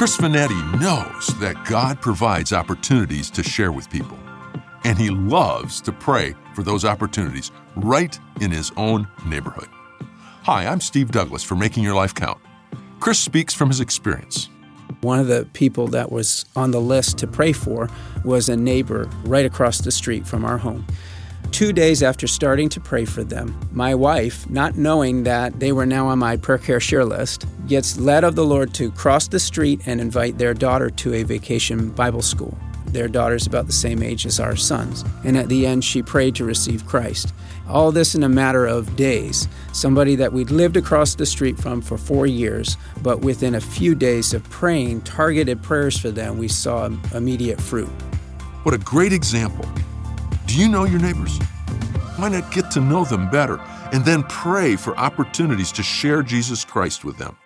Chris Vanetti knows that God provides opportunities to share with people, and he loves to pray for those opportunities right in his own neighborhood. Hi, I'm Steve Douglas for Making Your Life Count. Chris speaks from his experience. One of the people that was on the list to pray for was a neighbor right across the street from our home. 2 days after starting to pray for them, my wife, not knowing that they were now on my prayer care share list, gets led of the Lord to cross the street and invite their daughter to a vacation Bible school. Their daughter's about the same age as our sons. And at the end, she prayed to receive Christ. All this in a matter of days. Somebody that we'd lived across the street from for 4 years, but within a few days of praying targeted prayers for them, we saw immediate fruit. What a great example. Do you know your neighbors? Why not get to know them better and then pray for opportunities to share Jesus Christ with them?